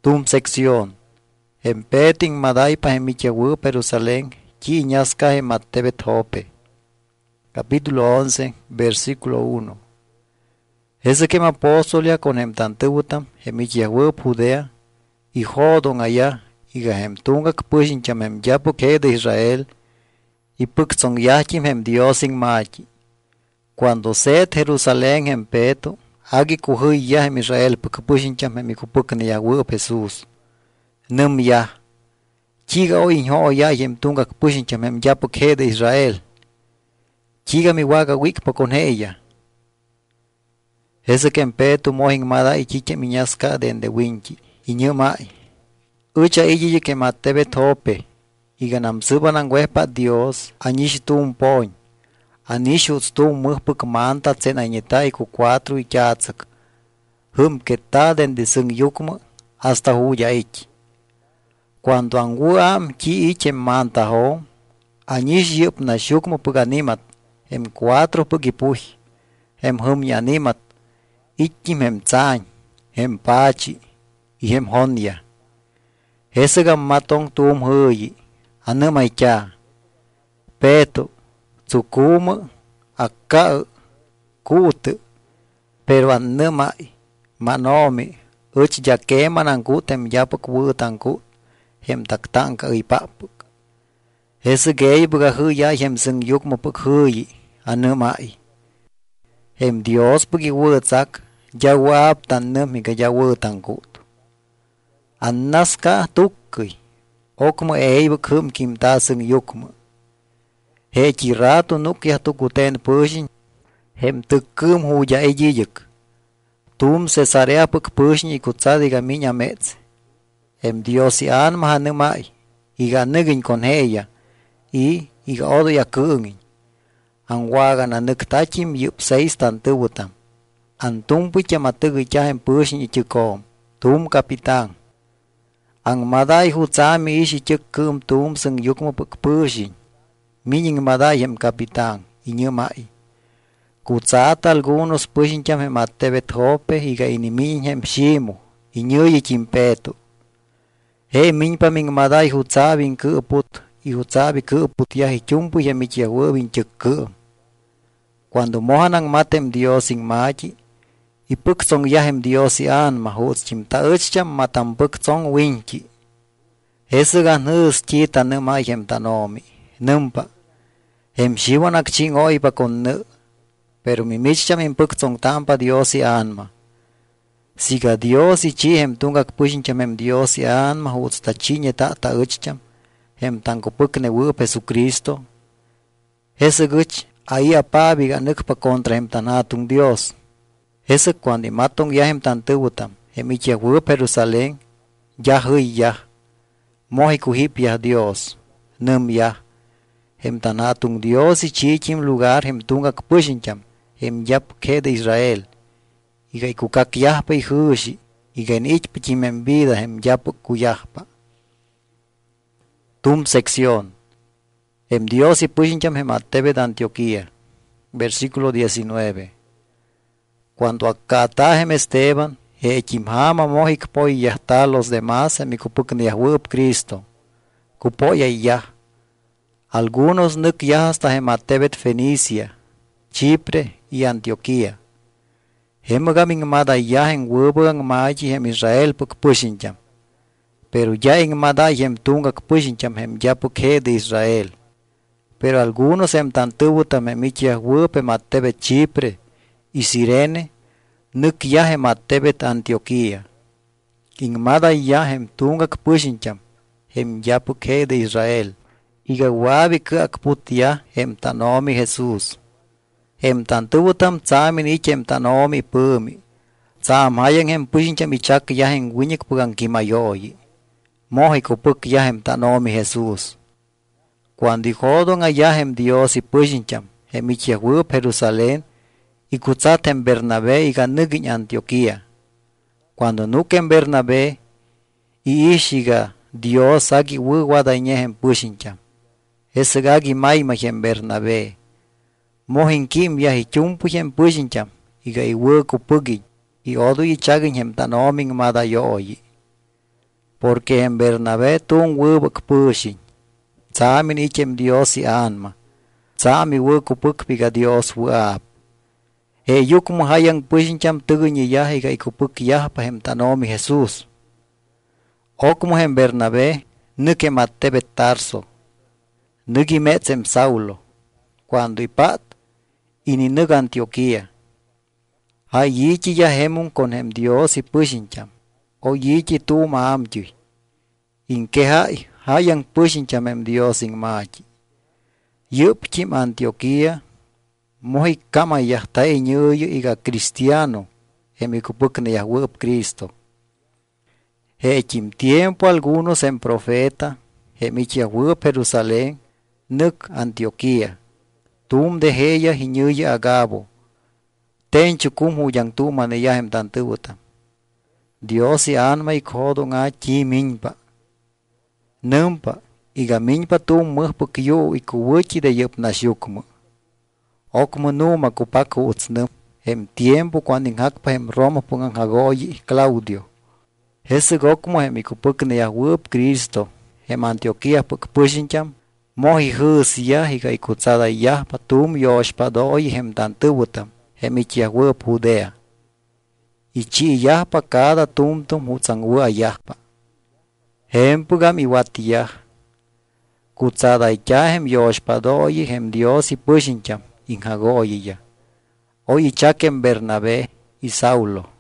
Tum sección. Empeting maday pa hemichawu Jerusalén, ki ñasca hematebet hope. Capítulo 11, versículo 1. Ese que me apóstolia con hemtantubutam, hemichawu Judea, y jodon allá, y gahemtunga kpushin chamem yapu que de Israel, y pukson yachim hem diosin machi. Cuando set Jerusalén empeto, agi kuhui ya hem Israel pukpushin chamem ikupukne yawu Jesús. Num ya. Chiga o inho ya yem tunga kpushin chamem yapu que de Israel. Chiga mi waga wik pa con ella. Ese que empeto mohin mada y chiche miñasca dende winchi. Y nyumai. Ucha iji que matebe tope. Y ganam subanan wepa Dios. Anish tu un poñ. Anish tu un muhpuk manta tsen añeta y ku 4 y chatsak. Hum que ta dende sung yukma hasta huya ich. Cuando anguam ki iche manta ho. Anish yup na shukma pug animat. Hem 4 pug ipuj. Hem hum yanimat. Ichim hem tsañ. Hem pachi. Y hem hondia. Hesegam matong tum huyi. Anamay cha. Peto. Tsukuma. Akka. Kut. Pero anamay. Manomi. Uch jakeman ang kutem yapak wutan kut. Hem taktanka ipapuk. Hesegay baga huya hem sing yukma puk huyi. Anamay. Hem Dios pagi wutsak. Jawab tan namiga jawutan kut. Annaska tukki. Okma eibuk hum kim tasing yukma. He chirato nukya tukuten pushin. Hem tukkum huya ejijik. Tum cesarea puk pushin ikutsadiga minya metz. Hem Diosi an mahanumai. Iga nugin con ella. Iga odo ya kungin. Ang waga na nuktachim yup 6 tantubutam. Ang tumpucha matugicha hem pushin ichukom. Tum kapitang. Ang maday hutsami ishi chukkum tum sung yukma puk pushin. Mining maday hem kapitang. Inyumai. Kutsata algunos pushin cham hem atebet hope. Iga inimin hem shimu. Inyuyi chimpeto. He minpa ming maday hutsabin kuput. Y hutsabi kuput yahi chumpu yamichiawabin chukkum. Cuando mohanang matem Dios in machi. Ipuktsong yahem Dios an mahuts chimta uchcham matam puktsong winchi. Hesugan hus chita numa hem tanomi. Numpa. Hem shiwanak ching oipa con nu. Pero mi michcham in puktsong tampa Dios anma. Siga Dios chi hem tungak pushincham hem Dios an mahuts ta chinye ta uchcham. Hem tankupukne wup Jesucristo. Hesuguch ahí apabiga nukpa contra hem tanatung Dios. Ese cuando matong ya hem tantubutam, hem ichia wup Jerusalén, ya huy ya. Mohi kuhip ya Dios, num ya. Hem tanatung Dios y chichim lugar hem tungak pushincham, hem yap ke de Israel. Iga ikukak yahpa y hushi, iga en ich pichim en vida hem yap kuyahpa. Tum sección. Hem Dios y pushincham hem atebe de Antioquía. Versículo 19. Cuando acatahem Esteban, hechimhama mohik poi yahta los demás en mi kupukni yahup Cristo. Kupoya ya. Algunos nuk ya hasta hematebet Fenicia, Chipre y Antioquía. Hemagamin mada ya en wubuang maji hem Israel puk pushincham. Pero ya en mada hem tungak pushincham hem yapuk he de Israel. Pero algunos hem tantubutam hem ichia wup hematebet Chipre y Sirene, nuk yahem atebet Antioquía. King mada yahem tungak pushincham, hem yapuk he de Israel. Iga wabi kak putia hem tanomi Jesús. Hem tantubutam tsamin ich hem tanomi pumi. Tsam hayang hem pushincham ichak yahem winyik pugang kimayoyi. Mohi kupuk yahem tanomi Jesús. Cuando ihodon ayahem Dios y pushincham, hem ichiawup Jerusalén, y kutsatem Bernabé y ganugin Antioquía. Cuando nuken Bernabé y ishiga Dios agi wuwadañehem pushincham. Esagagi maimahem Bernabé. Mohin kim yahi chumpuhem pushincham. Iga iwuku pugi. Y odu ichagin hem tanoming madayoyi. porque en Bernabé tun wubak pushin. Tsamin ichem Dios y anma. Tsami wukupuk piga Dios wuab. He yukum hayang pushin cham tuguny yahiga ikupuk yahpa hem tanomi Jesús. Okmo hem Bernabé nuke mattebe Tarso. Nugi metzem Saulo. Cuando ipat, ini nug Antioquía. Hay yichi ya hemun con hem Dios y pushincham. O yichi tu maamjui. Inke hayang pushincham hem Dios in machi. Yup chim Antioquía. Mohi kama yahta inyuyu iga cristiano. Hem ikupukne yahwup Cristo. He chim tiempo algunos en profeta. Hem ich yahwup Jerusalén. Nuk Antioquía. Tum de heya hinyuya agabo. Ten chukum huyang tu maneyahem tantubutam. Dios y anma ikhodo nga chi minpa. Numpa iga minpa tum muhpuk yu ikuwuchi de yup nasyukmu. Okmu numa kupaku utsnum. Hem tiempo cuando inhakpa hem Roma pungan hagoyi Claudio. Hesig okmu hem ikupukne yahwup Cristo. Hem Antioquía puk pushincham. Mohi husia higa ikutsada yahpa tum yoshpa doi hem tantubutam. Hem ich yahwup Judea. Ichi yahpa cada tumtum hutsangwa yahpa. Hem pugam iwati yah. Kutsada hem yoshpa doi hem Dios y pushincham. Inhagoyi ya. Hoy chaken Bernabé y Saulo.